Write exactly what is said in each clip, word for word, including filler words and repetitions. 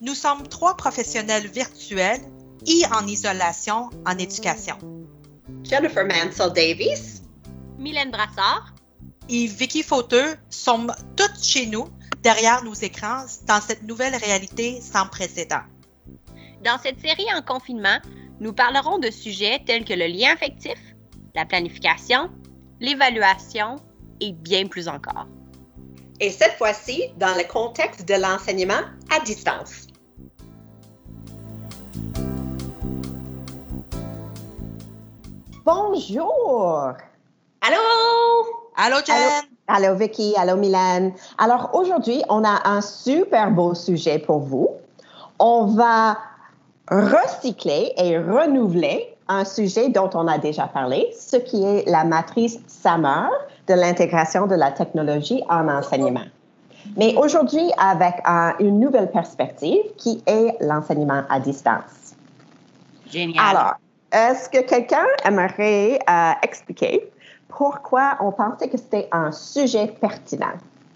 Nous sommes trois professionnels virtuels et en isolation en éducation. Jennifer Mansell-Davies, Mylène Brassard et Vicky Fauteux sommes toutes chez nous, derrière nos écrans, dans cette nouvelle réalité sans précédent. Dans cette série en confinement, nous parlerons de sujets tels que le lien affectif, la planification, l'évaluation et bien plus encore. Et cette fois-ci, dans le contexte de l'enseignement à distance. Bonjour! Allô? Allô, Jen! Allô, allô, Vicky, allô, Mylène. Alors, aujourd'hui, on a un super beau sujet pour vous. On va recycler et renouveler un sujet dont on a déjà parlé, ce qui est la matrice Summer de l'intégration de la technologie en enseignement. Mais aujourd'hui, avec un, une nouvelle perspective qui est l'enseignement à distance. Génial. Alors, est-ce que quelqu'un aimerait euh, expliquer pourquoi on pensait que c'était un sujet pertinent?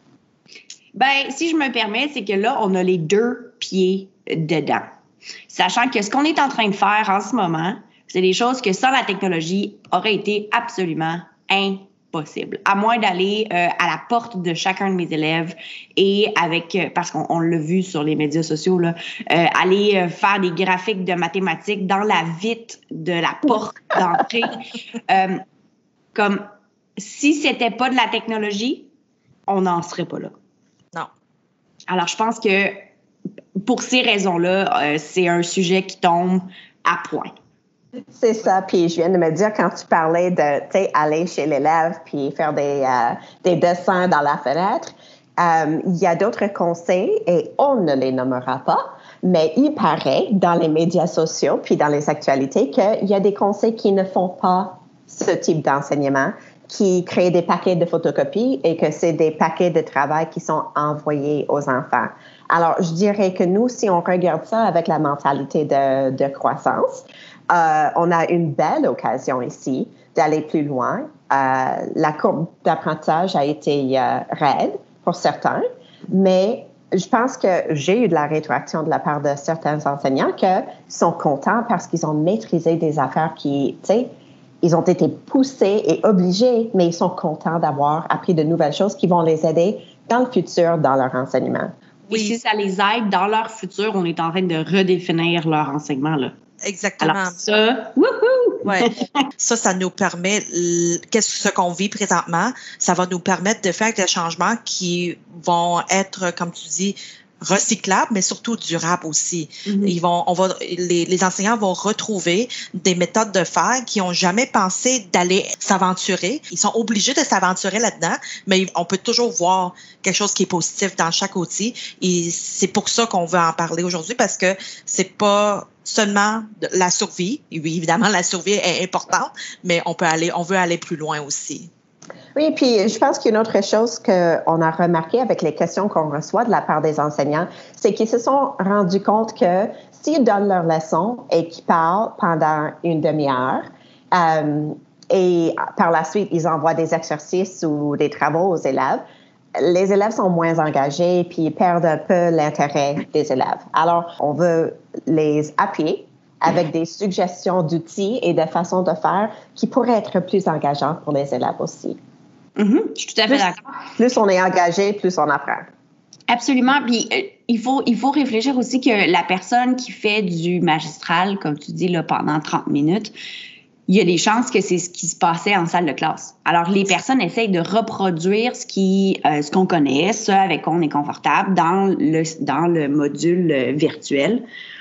Ben, si je me permets, c'est que là, on a les deux pieds dedans. Sachant que ce qu'on est en train de faire en ce moment, c'est des choses que sans la technologie auraient été absolument impossibles. À moins d'aller euh, à la porte de chacun de mes élèves et avec, euh, parce qu'on on l'a vu sur les médias sociaux, là, euh, aller euh, faire des graphiques de mathématiques dans la vitre de la porte d'entrée. euh, comme si c'était pas de la technologie, on n'en serait pas là. Non. Alors, je pense que pour ces raisons-là, euh, c'est un sujet qui tombe à point. C'est ça. Puis je viens de me dire, quand tu parlais de, tu sais, aller chez l'élève puis faire des, euh, des dessins dans la fenêtre, euh, il y a d'autres conseils et on ne les nommera pas, mais il paraît dans les médias sociaux puis dans les actualités qu'il y a des conseils qui ne font pas ce type d'enseignement, qui créent des paquets de photocopies et que c'est des paquets de travail qui sont envoyés aux enfants. Alors, je dirais que nous, si on regarde ça avec la mentalité de, de croissance, euh, on a une belle occasion ici d'aller plus loin. Euh, la courbe d'apprentissage a été euh, raide pour certains, mais je pense que j'ai eu de la rétroaction de la part de certains enseignants qui sont contents parce qu'ils ont maîtrisé des affaires qui, tu sais, ils ont été poussés et obligés, mais ils sont contents d'avoir appris de nouvelles choses qui vont les aider dans le futur, dans leur enseignement. Oui. Et si ça les aide dans leur futur, on est en train de redéfinir leur enseignement, là. Exactement. Alors ça, wouhou! Ouais. Ça, ça nous permet, qu'est-ce ce qu'on vit présentement, ça va nous permettre de faire des changements qui vont être, comme tu dis, recyclables, mais surtout durables aussi. Mm-hmm. Ils vont, on va, les, les enseignants vont retrouver des méthodes de faire qui ont jamais pensé d'aller s'aventurer. Ils sont obligés de s'aventurer là-dedans, mais on peut toujours voir quelque chose qui est positif dans chaque outil. Et c'est pour ça qu'on veut en parler aujourd'hui, parce que c'est pas seulement la survie. Oui, évidemment, la survie est importante, mais on peut aller, on veut aller plus loin aussi. Oui, puis je pense qu'une autre chose qu'on a remarqué avec les questions qu'on reçoit de la part des enseignants, c'est qu'ils se sont rendus compte que s'ils donnent leur leçon et qu'ils parlent pendant une demi-heure, euh, et par la suite, ils envoient des exercices ou des travaux aux élèves, les élèves sont moins engagés puis ils perdent un peu l'intérêt des élèves. Alors, on veut les appuyer avec des suggestions d'outils et de façons de faire qui pourraient être plus engageantes pour les élèves aussi. Mm-hmm, je suis tout à fait plus, d'accord. Plus on est engagé, plus on apprend. Absolument. Puis euh, il faut il faut réfléchir aussi que la personne qui fait du magistral, comme tu dis là, pendant trente minutes, il y a des chances que c'est ce qui se passait en salle de classe. Alors les personnes essayent de reproduire ce qui euh, ce qu'on connaît, ce avec quoi on est confortable dans le dans le module euh, virtuel.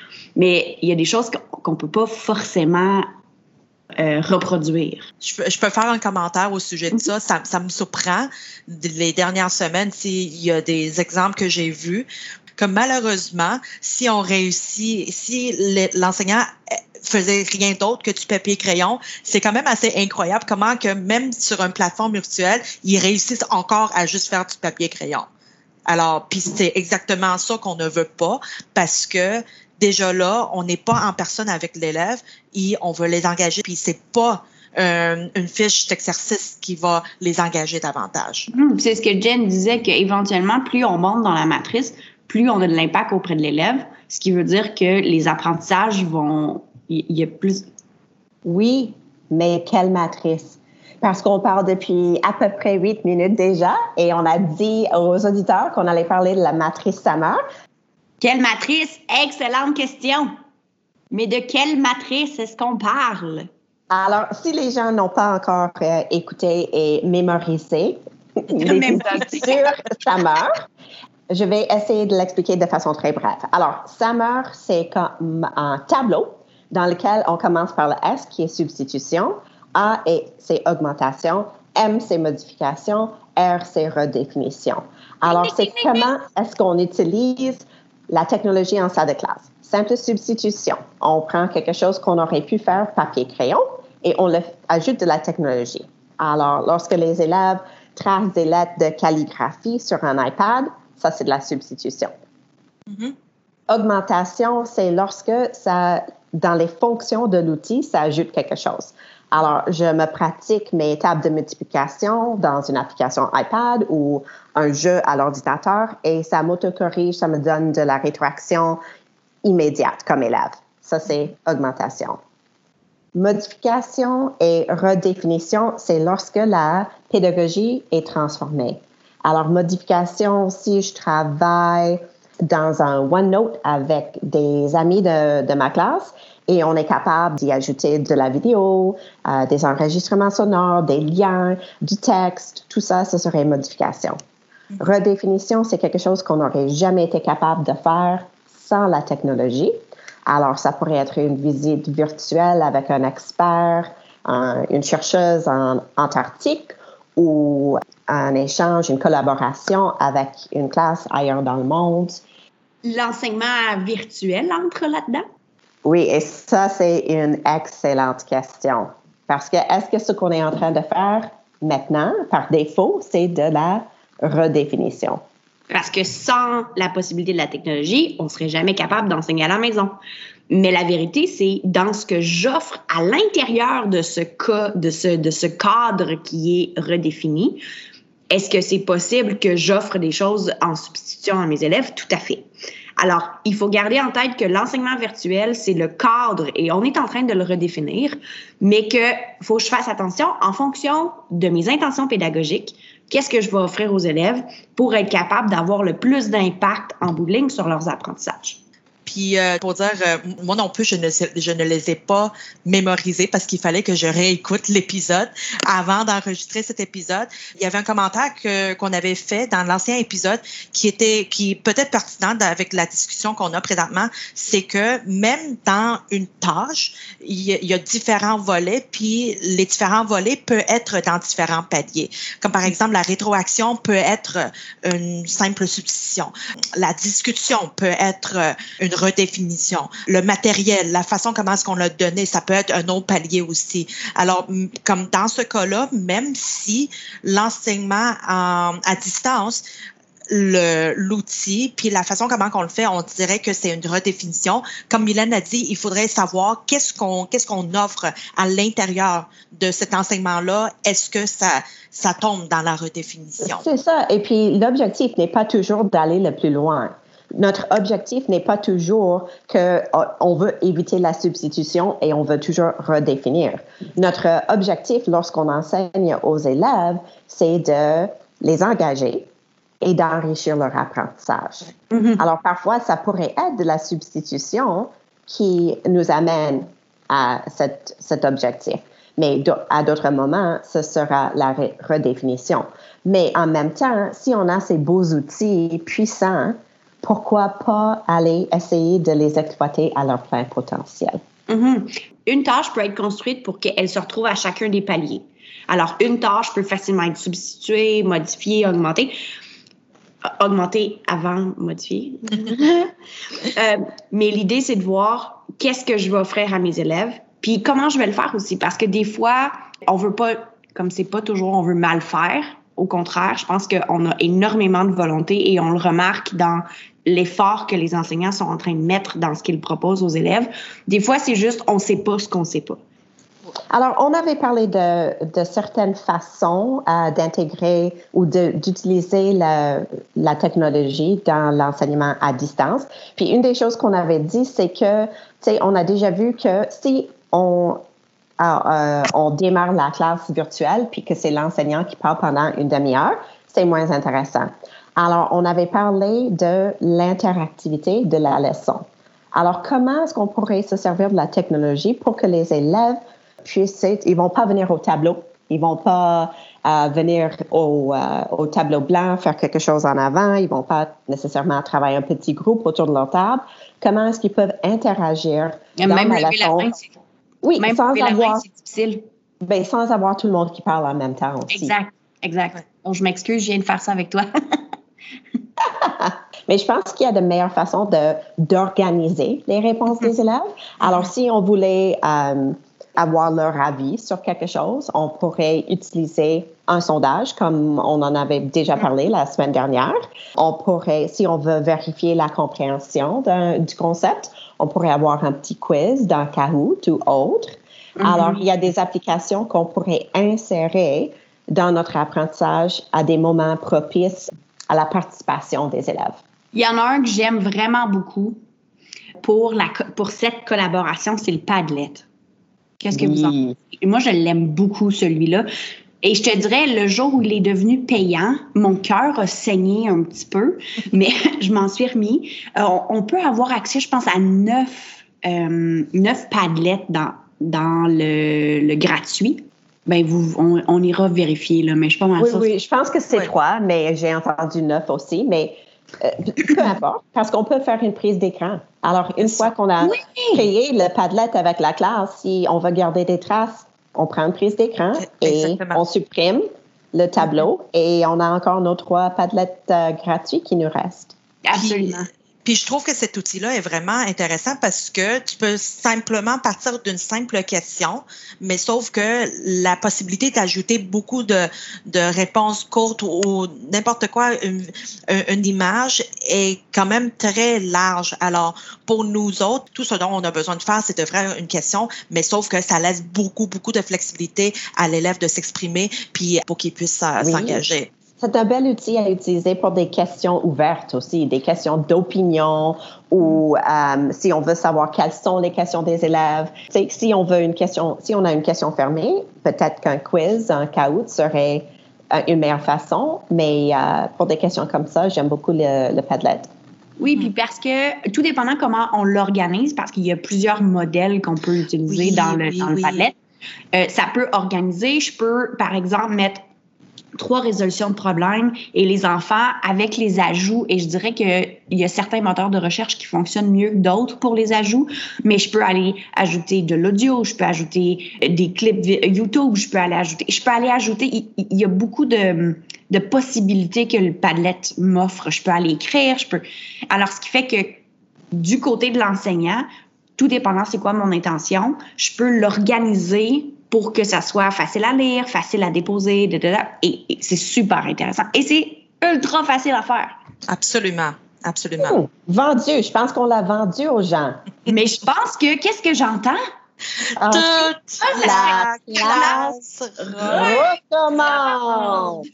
Mais il y a des choses qu'on ne peut pas forcément euh, reproduire. Je peux, je peux faire un commentaire au sujet de ça. Ça, ça me surprend. Les dernières semaines, il y a des exemples que j'ai vus que malheureusement, si on réussit, si l'enseignant faisait rien d'autre que du papier-crayon, c'est quand même assez incroyable comment que même sur une plateforme virtuelle, ils réussissent encore à juste faire du papier-crayon. Alors, puis c'est exactement ça qu'on ne veut pas parce que déjà là, on n'est pas en personne avec l'élève et on veut les engager, puis c'est pas euh, une fiche d'exercice qui va les engager davantage. Mmh, c'est ce que Jen disait, qu'éventuellement, plus on monte dans la matrice, plus on a de l'impact auprès de l'élève, ce qui veut dire que les apprentissages vont... Il y a plus... Oui, mais quelle matrice? Parce qu'on parle depuis à peu près huit minutes déjà et on a dit aux auditeurs qu'on allait parler de la matrice Summer. Quelle matrice? Excellente question! Mais de quelle matrice est-ce qu'on parle? Alors, si les gens n'ont pas encore euh, écouté et mémorisé l'épisode sur Summer, je vais essayer de l'expliquer de façon très brève. Alors, Summer, c'est comme un tableau dans lequel on commence par le S qui est substitution, A et c'est augmentation, M c'est modification, R c'est redéfinition. Alors, c'est comment est-ce qu'on utilise la technologie en salle de classe. Simple substitution. On prend quelque chose qu'on aurait pu faire papier-crayon et on le ajoute de la technologie. Alors, lorsque les élèves tracent des lettres de calligraphie sur un iPad, ça, c'est de la substitution. Mm-hmm. Augmentation, c'est lorsque ça, dans les fonctions de l'outil, ça ajoute quelque chose. Alors, je me pratique mes tables de multiplication dans une application iPad ou un jeu à l'ordinateur et ça m'autocorrige, ça me donne de la rétroaction immédiate comme élève. Ça, c'est augmentation. Modification et redéfinition, c'est lorsque la pédagogie est transformée. Alors, modification, si je travaille dans un OneNote avec des amis de, de ma classe et on est capable d'y ajouter de la vidéo, euh, des enregistrements sonores, des liens, du texte, tout ça, ce serait modification. Redéfinition, c'est quelque chose qu'on n'aurait jamais été capable de faire sans la technologie. Alors, ça pourrait être une visite virtuelle avec un expert, un, une chercheuse en Antarctique ou un échange, une collaboration avec une classe ailleurs dans le monde. L'enseignement virtuel entre là-dedans? Oui, et ça, c'est une excellente question. Parce que est-ce que ce qu'on est en train de faire maintenant, par défaut, c'est de la redéfinition? Parce que sans la possibilité de la technologie, on ne serait jamais capable d'enseigner à la maison. Mais la vérité, c'est dans ce que j'offre à l'intérieur de ce cas, de ce, de ce cadre qui est redéfini, est-ce que c'est possible que j'offre des choses en substitution à mes élèves? Tout à fait. Alors, il faut garder en tête que l'enseignement virtuel, c'est le cadre et on est en train de le redéfinir, mais que faut que je fasse attention en fonction de mes intentions pédagogiques. Qu'est-ce que je vais offrir aux élèves pour être capable d'avoir le plus d'impact en bout de ligne sur leurs apprentissages? Puis euh, pour dire, euh, moi non plus, je ne, je ne les ai pas mémorisés parce qu'il fallait que je réécoute l'épisode avant d'enregistrer cet épisode. Il y avait un commentaire que, qu'on avait fait dans l'ancien épisode qui était, qui est peut-être pertinent avec la discussion qu'on a présentement, c'est que même dans une tâche, il y a, il y a différents volets, puis les différents volets peuvent être dans différents paliers. Comme par exemple, la rétroaction peut être une simple substitution. La discussion peut être une redéfinition. Le matériel, la façon comment est-ce qu'on l'a donné, ça peut être un autre palier aussi. Alors, comme dans ce cas-là, même si l'enseignement en, à distance, le, l'outil, puis la façon comment on le fait, on dirait que c'est une redéfinition. Comme Mylène a dit, il faudrait savoir qu'est-ce qu'on, qu'est-ce qu'on offre à l'intérieur de cet enseignement-là. Est-ce que ça, ça tombe dans la redéfinition? C'est ça. Et puis, l'objectif n'est pas toujours d'aller le plus loin. Notre objectif n'est pas toujours qu'on veut éviter la substitution et on veut toujours redéfinir. Notre objectif lorsqu'on enseigne aux élèves, c'est de les engager et d'enrichir leur apprentissage. Mm-hmm. Alors, parfois, ça pourrait être de la substitution qui nous amène à cette, cet objectif. Mais à d'autres moments, ce sera la redéfinition. Mais en même temps, si on a ces beaux outils puissants, pourquoi pas aller essayer de les exploiter à leur plein potentiel? Mm-hmm. Une tâche peut être construite pour qu'elle se retrouve à chacun des paliers. Alors, une tâche peut facilement être substituée, modifiée, augmentée. Augmenter avant modifier. euh, mais l'idée, c'est de voir qu'est-ce que je vais offrir à mes élèves, puis comment je vais le faire aussi. Parce que des fois, on veut pas, comme c'est pas toujours, on veut mal faire. Au contraire, je pense qu'on a énormément de volonté et on le remarque dans l'effort que les enseignants sont en train de mettre dans ce qu'ils proposent aux élèves. Des fois, c'est juste, on ne sait pas ce qu'on ne sait pas. Alors, on avait parlé de, de certaines façons euh, d'intégrer ou de, d'utiliser la, la technologie dans l'enseignement à distance. Puis, une des choses qu'on avait dit, c'est que, tu sais, on a déjà vu que si on, euh, on démarre la classe virtuelle puis que c'est l'enseignant qui parle pendant une demi-heure, c'est moins intéressant. Alors, on avait parlé de l'interactivité de la leçon. Alors, comment est-ce qu'on pourrait se servir de la technologie pour que les élèves puissent être, ils vont pas venir au tableau, ils vont pas euh, venir au, euh, au tableau blanc, faire quelque chose en avant, ils vont pas nécessairement travailler un petit groupe autour de leur table. Comment est-ce qu'ils peuvent interagir dans Même la lever leçon? la main, c'est, oui, même sans lever la avoir, main, c'est difficile. ben, sans avoir tout le monde qui parle en même temps aussi. Exact, exact. Ouais. Bon, je m'excuse, je viens de faire ça avec toi. Mais je pense qu'il y a de meilleures façons de, d'organiser les réponses mm-hmm. des élèves. Alors, mm-hmm. si on voulait euh, avoir leur avis sur quelque chose, on pourrait utiliser un sondage, comme on en avait déjà parlé la semaine dernière. On pourrait, si on veut vérifier la compréhension d'un, du concept, on pourrait avoir un petit quiz dans Kahoot ou autre. Mm-hmm. Alors, il y a des applications qu'on pourrait insérer dans notre apprentissage à des moments propices à la participation des élèves. Il y en a un que j'aime vraiment beaucoup pour, la, pour cette collaboration, c'est le Padlet. Qu'est-ce que oui. vous en pensez? Moi, je l'aime beaucoup, celui-là. Et je te dirais, le jour où il est devenu payant, mon cœur a saigné un petit peu, mais je m'en suis remis. Euh, on, on peut avoir accès, je pense, à neuf, euh, neuf Padlets dans, dans le, le gratuit. Ben vous, on, on ira vérifier, là, mais je pense Oui, ça, oui, je pense que c'est oui. trois, mais j'ai entendu neuf aussi, mais euh, peu importe, parce qu'on peut faire une prise d'écran. Alors, une fois qu'on a oui. créé le Padlet avec la classe, si on veut garder des traces, on prend une prise d'écran Exactement. Et on supprime le tableau mm-hmm. et on a encore nos trois Padlets euh, gratuits qui nous restent. Absolument. Puis, Puis je trouve que cet outil-là est vraiment intéressant parce que tu peux simplement partir d'une simple question, mais sauf que la possibilité d'ajouter beaucoup de, de réponses courtes ou n'importe quoi, une, une image est quand même très large. Alors, pour nous autres, tout ce dont on a besoin de faire, c'est de faire une question, mais sauf que ça laisse beaucoup, beaucoup de flexibilité à l'élève de s'exprimer puis pour qu'il puisse oui. s'engager. C'est un bel outil à utiliser pour des questions ouvertes aussi, des questions d'opinion ou euh, si on veut savoir quelles sont les questions des élèves. Tu sais, si on veut une question, si on a une question fermée, peut-être qu'un quiz, un Kahoot serait une meilleure façon, mais euh, pour des questions comme ça, j'aime beaucoup le, le Padlet. Oui, puis parce que tout dépendant comment on l'organise, parce qu'il y a plusieurs modèles qu'on peut utiliser oui, dans le, oui, dans le oui. Padlet, euh, ça peut organiser. Je peux, par exemple, mettre trois résolutions de problèmes et les enfants avec les ajouts. Et je dirais qu'il y a certains moteurs de recherche qui fonctionnent mieux que d'autres pour les ajouts, mais je peux aller ajouter de l'audio, je peux ajouter des clips YouTube, je peux aller ajouter, je peux aller ajouter, il, il y a beaucoup de, de possibilités que le Padlet m'offre. Je peux aller écrire, je peux. Alors, ce qui fait que du côté de l'enseignant, tout dépendant c'est quoi mon intention, je peux l'organiser pour que ça soit facile à lire, facile à déposer, de, de, de, et, et c'est super intéressant. Et c'est ultra facile à faire. Absolument, absolument. Mmh, vendu, je pense qu'on l'a vendu aux gens. Mais je pense que, qu'est-ce que j'entends? Ah, Toute la, la classe recommande!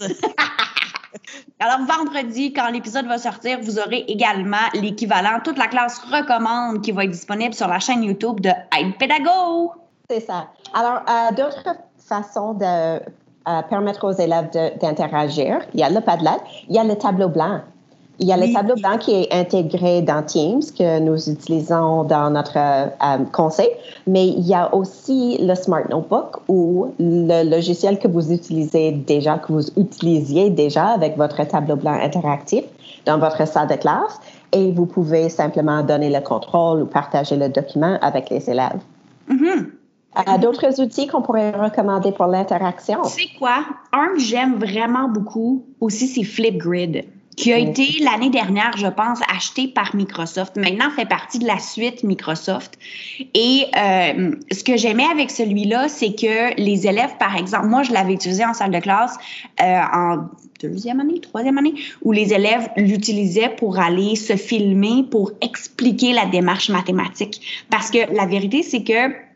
Alors, vendredi, quand l'épisode va sortir, vous aurez également l'équivalent Toute la classe recommande qui va être disponible sur la chaîne YouTube de Aide Pédago. C'est ça. Alors, euh, d'autres façons de euh, permettre aux élèves de, d'interagir, il y a le Padlet, il y a le tableau blanc. Il y a oui. le tableau blanc qui est intégré dans Teams, que nous utilisons dans notre euh, conseil, mais il y a aussi le Smart Notebook ou le logiciel que vous utilisez déjà, que vous utilisiez déjà avec votre tableau blanc interactif dans votre salle de classe, et vous pouvez simplement donner le contrôle ou partager le document avec les élèves. Mm-hmm. Euh, d'autres outils qu'on pourrait recommander pour l'interaction? C'est quoi? Un que j'aime vraiment beaucoup aussi, c'est Flipgrid, qui a mmh. été l'année dernière, je pense, acheté par Microsoft. Maintenant, fait partie de la suite Microsoft. Et euh, ce que j'aimais avec celui-là, c'est que les élèves, par exemple, moi, je l'avais utilisé en salle de classe euh, en deuxième année, troisième année, où les élèves l'utilisaient pour aller se filmer, pour expliquer la démarche mathématique. Parce que la vérité, c'est que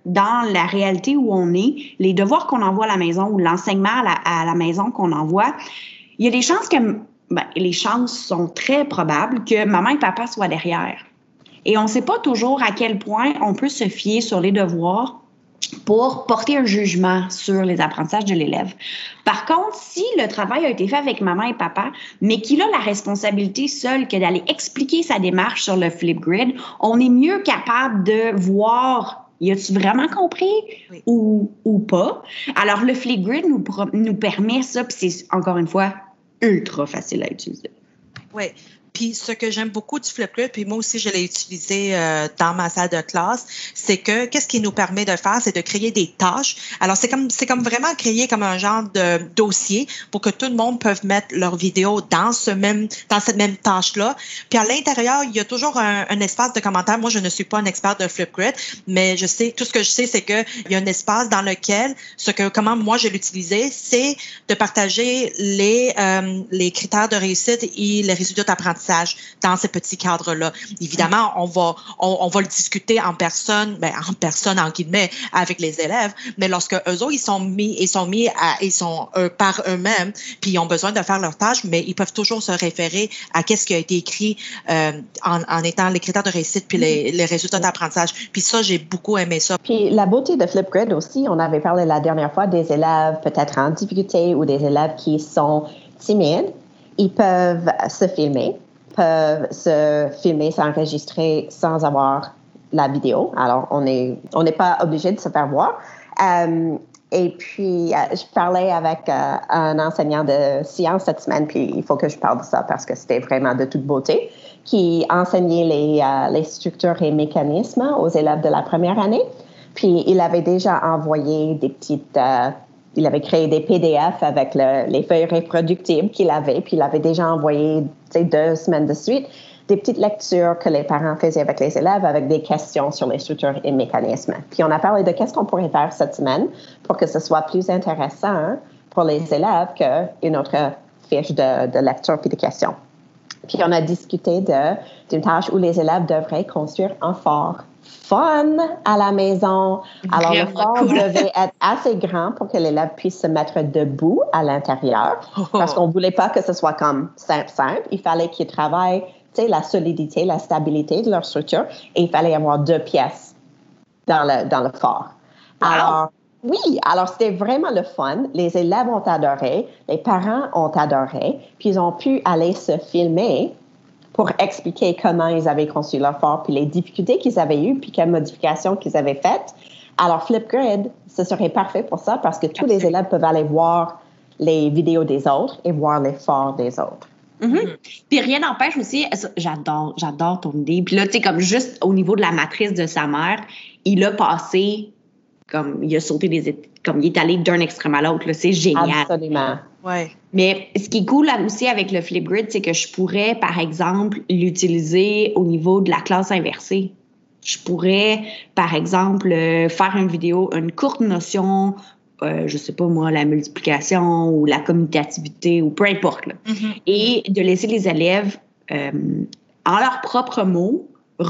dans la réalité où on est, les devoirs qu'on envoie à la maison ou l'enseignement à la, à la maison qu'on envoie, il y a des chances que, ben, les chances sont très probables que maman et papa soient derrière. Et on ne sait pas toujours à quel point on peut se fier sur les devoirs pour porter un jugement sur les apprentissages de l'élève. Par contre, si le travail a été fait avec maman et papa, mais qu'il a la responsabilité seul que d'aller expliquer sa démarche sur le Flipgrid, on est mieux capable de voir, y a-tu vraiment compris oui. ou, ou pas? Alors, le Flipgrid nous, nous permet ça, puis c'est encore une fois ultra facile à utiliser. Oui. Puis ce que j'aime beaucoup du Flipgrid, puis moi aussi je l'ai utilisé euh, dans ma salle de classe, c'est que qu'est-ce qui nous permet de faire, c'est de créer des tâches. Alors c'est comme c'est comme vraiment créer comme un genre de dossier pour que tout le monde peut mettre leur vidéo dans ce même dans cette même tâche-là. Puis à l'intérieur, il y a toujours un, un espace de commentaires. Moi, je ne suis pas un expert de Flipgrid, mais je sais tout ce que je sais, c'est que il y a un espace dans lequel ce que comment moi je l'utilisais, c'est de partager les euh, les critères de réussite et les résultats d'apprentissage dans ces petits cadres-là. Évidemment, on va, on, on va le discuter en personne, ben, en personne, en guillemets, avec les élèves, mais lorsque eux autres, ils sont mis, ils sont mis à, ils sont euh, par eux-mêmes, puis ils ont besoin de faire leur tâche, mais ils peuvent toujours se référer à qu'est-ce qui a été écrit euh, en, en étant les critères de réussite puis les, les résultats d'apprentissage. Puis ça, j'ai beaucoup aimé ça. Puis la beauté de Flipgrid aussi, on avait parlé la dernière fois des élèves peut-être en difficulté ou des élèves qui sont timides, ils peuvent se filmer. peuvent se filmer, s'enregistrer sans avoir la vidéo. Alors, on est, on n'est pas obligé de se faire voir. Euh, et puis, euh, je parlais avec euh, un enseignant de sciences cette semaine, puis il faut que je parle de ça parce que c'était vraiment de toute beauté, qui enseignait les, euh, les structures et mécanismes aux élèves de la première année. Puis, il avait déjà envoyé des petites... Euh, il avait créé des P D F avec le, les feuilles reproductibles qu'il avait, puis il avait déjà envoyé, tu sais, deux semaines de suite, des petites lectures que les parents faisaient avec les élèves avec des questions sur les structures et mécanismes. Puis on a parlé de qu'est-ce qu'on pourrait faire cette semaine pour que ce soit plus intéressant pour les élèves qu'une autre fiche de, de lecture puis de questions. Puis on a discuté de, d'une tâche où les élèves devraient construire un fort fun à la maison. Alors, Vraiment le fort cool. devait être assez grand pour que l'élève puisse se mettre debout à l'intérieur oh. parce qu'on ne voulait pas que ce soit comme simple, simple. Il fallait qu'ils travaillent, tu sais, la solidité, la stabilité de leur structure et il fallait avoir deux pièces dans le, dans le fort. Wow. Alors, oui, alors c'était vraiment le fun. Les élèves ont adoré, les parents ont adoré, puis ils ont pu aller se filmer pour expliquer comment ils avaient construit leur fort, puis les difficultés qu'ils avaient eues, puis quelles modifications qu'ils avaient faites. Alors, Flipgrid, ce serait parfait pour ça parce que tous Absolument. les élèves peuvent aller voir les vidéos des autres et voir les forts des autres. Mm-hmm. Puis rien n'empêche aussi, j'adore, j'adore ton idée. Puis là, tu sais, comme juste au niveau de la matrice de sa mère, il a passé, comme il a sauté des étapes, comme il est allé d'un extrême à l'autre. Là, c'est génial. Absolument. Ouais. Mais ce qui est cool aussi avec le Flipgrid, c'est que je pourrais, par exemple, l'utiliser au niveau de la classe inversée. Je pourrais, par exemple, faire une vidéo, une courte notion, euh, je sais pas moi, la multiplication ou la commutativité ou peu importe. Là. Mm-hmm. Et de laisser les élèves, euh, en leurs propres mots,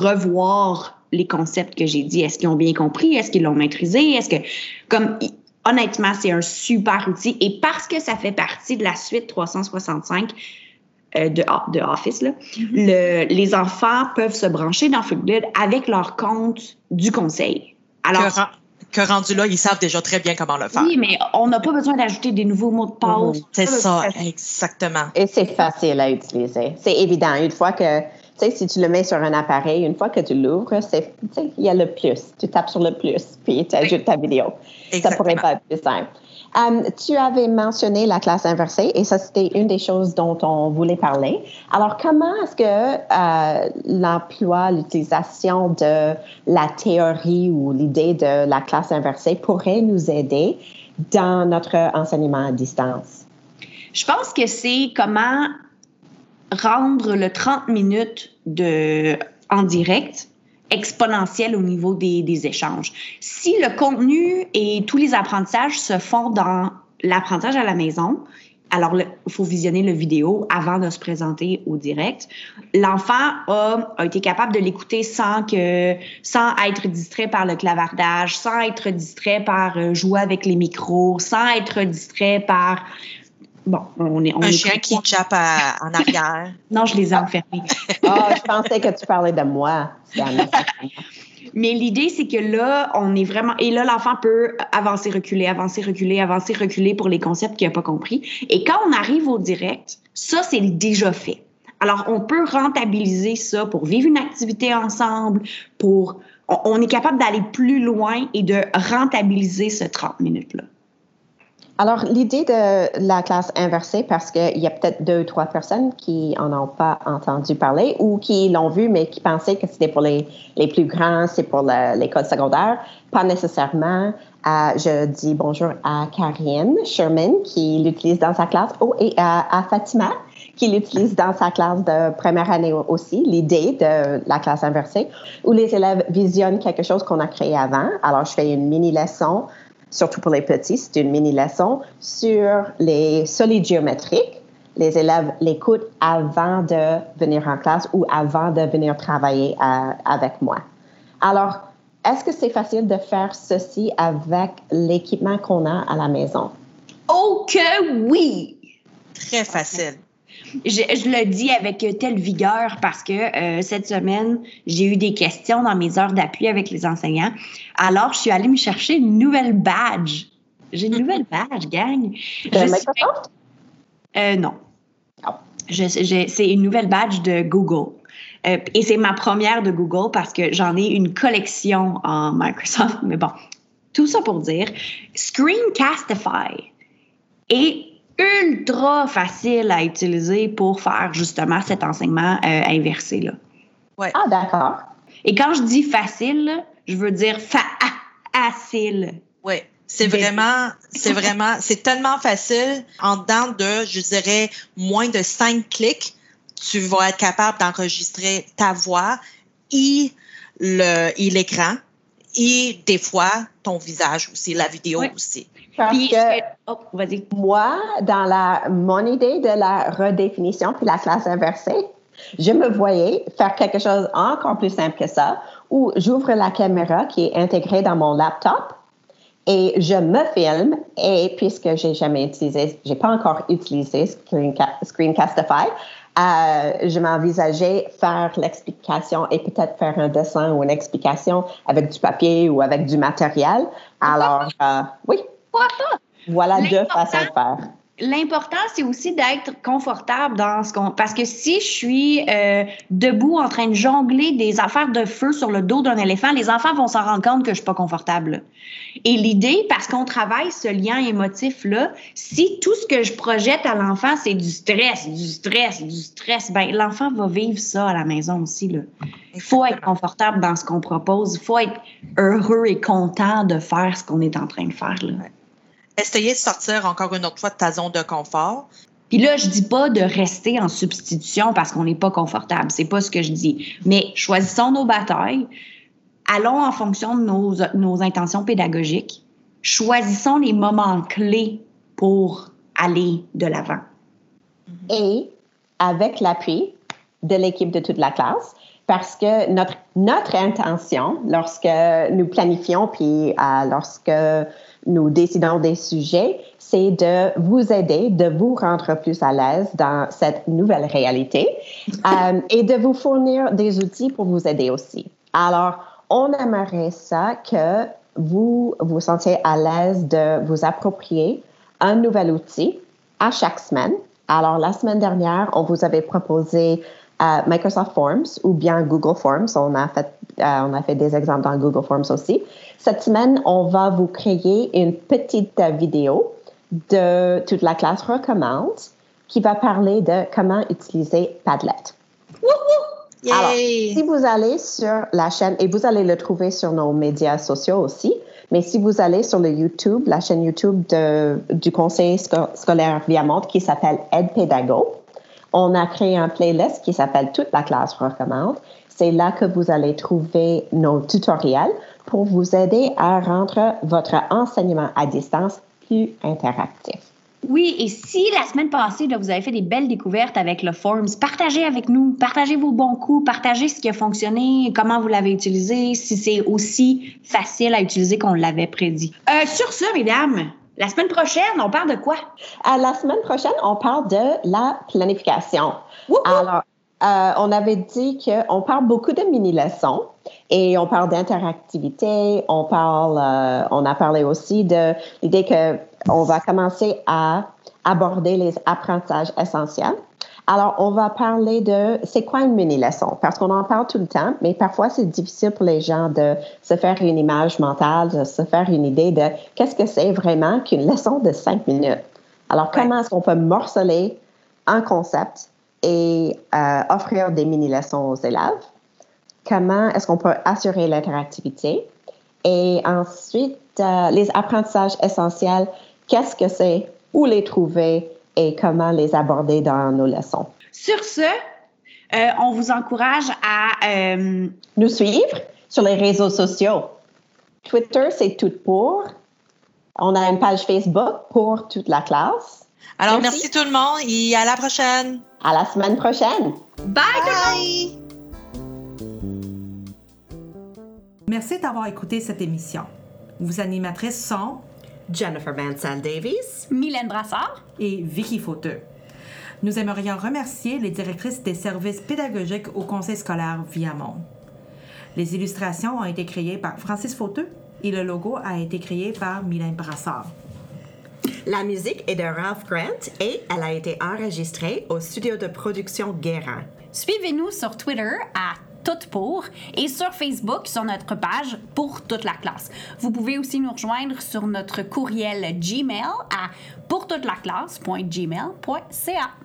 revoir les concepts que j'ai dit. Est-ce qu'ils ont bien compris? Est-ce qu'ils l'ont maîtrisé? Est-ce que, comme... Honnêtement, c'est un super outil. Et parce que ça fait partie de la suite trois cent soixante-cinq euh, de, de Office, là, mm-hmm. le, les enfants peuvent se brancher dans Flipgrid avec leur compte du conseil. Alors, que, que rendu là, ils savent déjà très bien comment le faire. Oui, mais on n'a pas besoin d'ajouter des nouveaux mots de passe. Mm-hmm. C'est ça, exactement. Et c'est facile à utiliser. C'est évident. Une fois que... Tu sais, si tu le mets sur un appareil, une fois que tu l'ouvres, c'est, tu sais, il y a le plus. Tu tapes sur le plus, puis tu ajoutes ta vidéo. Exactement. Ça pourrait pas être plus simple. Um, tu avais mentionné la classe inversée, et ça, c'était une des choses dont on voulait parler. Alors, comment est-ce que euh, l'emploi, l'utilisation de la théorie ou l'idée de la classe inversée pourrait nous aider dans notre enseignement à distance? Je pense que c'est comment rendre le trente minutes de, en direct exponentiel au niveau des, des échanges. Si le contenu et tous les apprentissages se font dans l'apprentissage à la maison, Alors, il faut visionner le vidéo avant de se présenter au direct. L'enfant a, a été capable de l'écouter sans que, sans être distrait par le clavardage, sans être distrait par euh, jouer avec les micros, sans être distrait par... Bon, on est... On un est chien très... qui jappe à, en arrière. Non, je les ai enfermés. Ah, je pensais que tu parlais de moi. Mais l'idée, c'est que là, on est vraiment... Et là, l'enfant peut avancer, reculer, avancer, reculer, avancer, reculer pour les concepts qu'il n'a pas compris. Et quand on arrive au direct, ça, c'est déjà fait. Alors, on peut rentabiliser ça pour vivre une activité ensemble, pour... On est capable d'aller plus loin et de rentabiliser ce trente minutes-là. Alors, l'idée de la classe inversée, parce qu'il y a peut-être deux ou trois personnes qui en ont pas entendu parler ou qui l'ont vu, mais qui pensaient que c'était pour les, les plus grands, c'est pour le, l'école secondaire. Pas nécessairement. Euh, je dis bonjour à Karine Sherman, qui l'utilise dans sa classe, oh, et à, à Fatima, qui l'utilise dans sa classe de première année aussi, l'idée de la classe inversée, où les élèves visionnent quelque chose qu'on a créé avant. Alors, je fais une mini-leçon, surtout pour les petits, c'est une mini-leçon sur les solides géométriques. Les élèves l'écoutent avant de venir en classe ou avant de venir travailler à, avec moi. Alors, est-ce que c'est facile de faire ceci avec l'équipement qu'on a à la maison? Oh que oui! Très facile. Je, je le dis avec telle vigueur parce que euh, cette semaine, j'ai eu des questions dans mes heures d'appui avec les enseignants. Alors, je suis allée me chercher une nouvelle badge. J'ai une nouvelle badge, gang. De Microsoft? Suis... Euh, non. Oh. Je, je, c'est une nouvelle badge de Google. Euh, et c'est ma première de Google parce que j'en ai une collection en Microsoft. Mais bon, tout ça pour dire, Screencastify est ultra facile à utiliser pour faire justement cet enseignement euh, inversé-là. Ouais. Ah, d'accord. Et quand je dis facile, je veux dire facile. Oui, c'est vraiment, c'est vraiment, c'est tellement facile. En dedans de, je dirais, moins de cinq clics, tu vas être capable d'enregistrer ta voix et, le, et l'écran et des fois ton visage aussi, la vidéo oui. aussi. Parce puis, que oh, vas-y. Moi, dans la, mon idée de la redéfinition puis la classe inversée, je me voyais faire quelque chose encore plus simple que ça, où j'ouvre la caméra qui est intégrée dans mon laptop et je me filme. Et puisque j'ai jamais utilisé, j'ai pas encore utilisé Screenca- Screencastify, euh, je m'envisageais faire l'explication et peut-être faire un dessin ou une explication avec du papier ou avec du matériel. Alors, euh, oui. Pourquoi pas? Voilà deux façons de faire. L'important, c'est aussi d'être confortable dans ce qu'on... Parce que si je suis euh, debout en train de jongler des affaires de feu sur le dos d'un éléphant, les enfants vont s'en rendre compte que je suis pas confortable. Et l'idée, parce qu'on travaille ce lien émotif-là, si tout ce que je projette à l'enfant, c'est du stress, du stress, du stress, ben l'enfant va vivre ça à la maison aussi, là. Il faut être confortable dans ce qu'on propose. Il faut être heureux et content de faire ce qu'on est en train de faire, là. Essayer de sortir encore une autre fois de ta zone de confort. Puis là, je dis pas de rester en substitution parce qu'on n'est pas confortable. C'est pas ce que je dis. Mais choisissons nos batailles. Allons en fonction de nos, nos intentions pédagogiques. Choisissons les moments clés pour aller de l'avant. Et avec l'appui de l'équipe de toute la classe, parce que notre, notre intention, lorsque nous planifions, puis euh, lorsque nous décidons des sujets, c'est de vous aider, de vous rendre plus à l'aise dans cette nouvelle réalité euh, et de vous fournir des outils pour vous aider aussi. Alors, on aimerait ça que vous vous sentiez à l'aise de vous approprier un nouvel outil à chaque semaine. Alors, la semaine dernière, on vous avait proposé euh, Microsoft Forms ou bien Google Forms. On a fait, euh, on a fait des exemples dans Google Forms aussi. Cette semaine, on va vous créer une petite euh, vidéo de toute la classe recommande qui va parler de comment utiliser Padlet. Wouhou! Alors, si vous allez sur la chaîne, et vous allez le trouver sur nos médias sociaux aussi, mais si vous allez sur le YouTube, la chaîne YouTube de, du Conseil sco- scolaire Viamonde qui s'appelle EdPédago, on a créé un playlist qui s'appelle Toute la classe recommande. C'est là que vous allez trouver nos tutoriels pour vous aider à rendre votre enseignement à distance plus interactif. Oui, et si la semaine passée, là, vous avez fait des belles découvertes avec le Forms, partagez avec nous, partagez vos bons coups, partagez ce qui a fonctionné, comment vous l'avez utilisé, si c'est aussi facile à utiliser qu'on l'avait prédit. Euh, sur ce, mesdames, la semaine prochaine, on parle de quoi? À la semaine prochaine, on parle de la planification. Wouhou! Alors, euh, on avait dit qu'on parle beaucoup de mini-leçons et on parle d'interactivité, on parle, euh, on a parlé aussi de l'idée que on va commencer à aborder les apprentissages essentiels. Alors, on va parler de c'est quoi une mini-leçon, parce qu'on en parle tout le temps, mais parfois c'est difficile pour les gens de se faire une image mentale, de se faire une idée de qu'est-ce que c'est vraiment qu'une leçon de cinq minutes. Alors, Ouais. comment est-ce qu'on peut morceler un concept et euh, offrir des mini-leçons aux élèves? Comment est-ce qu'on peut assurer l'interactivité? Et ensuite, euh, les apprentissages essentiels, qu'est-ce que c'est, où les trouver et comment les aborder dans nos leçons. Sur ce, euh, on vous encourage à... euh, Nous suivre sur les réseaux sociaux. Twitter, c'est tout pour. On a une page Facebook pour toute la classe. Alors, Merci. merci, tout le monde et à la prochaine. À la semaine prochaine. Bye! Bye! Merci d'avoir écouté cette émission. Vos animatrices sont Jennifer Mansell-Davies. Mylène Brassard. et Vicky Fauteux. Nous aimerions remercier les directrices des services pédagogiques au Conseil scolaire Viamont. Les illustrations ont été créées par Francis Fauteux et le logo a été créé par Mylène Brassard. La musique est de Ralph Grant et elle a été enregistrée au studio de production Guérin. Suivez-nous sur Twitter à Tout pour et sur Facebook sur notre page Pour toute la classe. Vous pouvez aussi nous rejoindre sur notre courriel Gmail à pourtoutelaclasse point gmail point c a.